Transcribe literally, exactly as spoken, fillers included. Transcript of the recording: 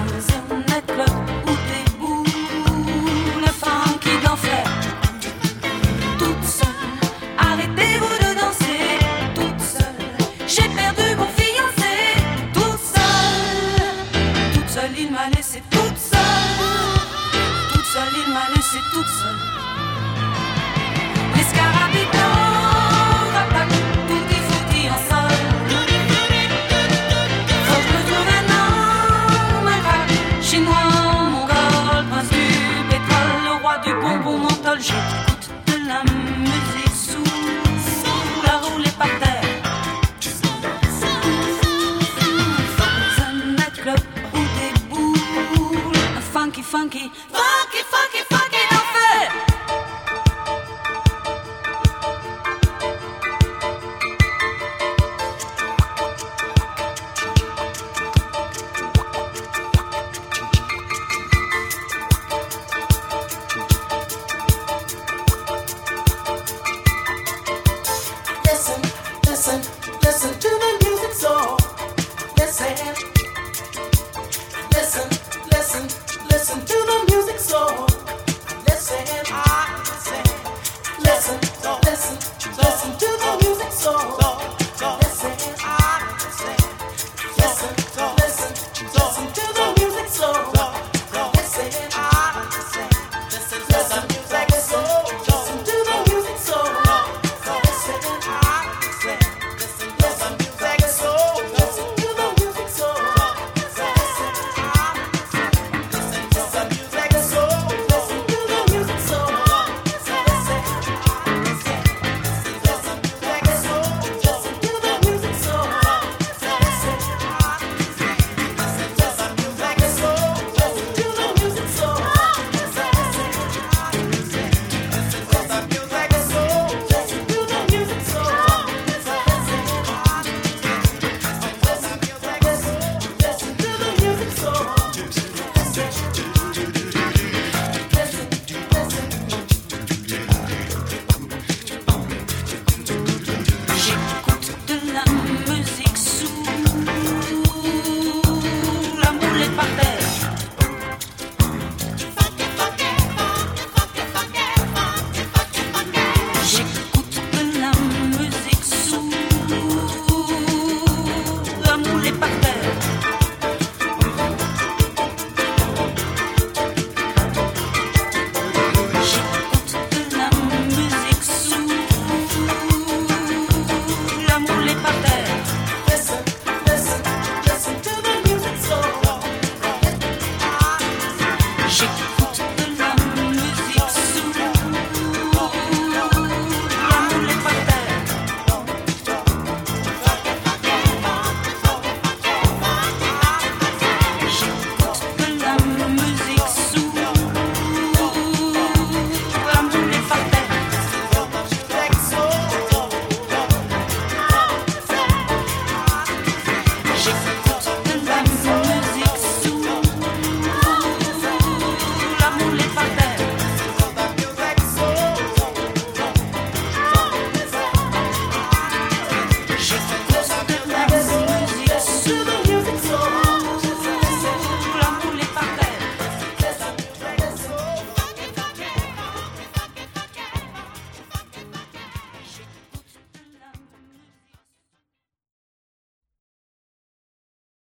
Dans un nightclub où des boules funky d'enfer. Toute seule, arrêtez-vous de danser. Toute seule, j'ai perdu mon fiancé. Toute seule, toute seule il m'a laissé toute seule. Toute seule il m'a laissé toute seule. Les scarabées blancs attaquent tutti frutti en sol. Faut que je me trouve un homme, un crack chinois, mongol, prince du pétrole, le roi du bonbon menthol. J'écoute de la musique sous, sous la roulée par terre. Dans un nightclub où des boules funky, funky, funky.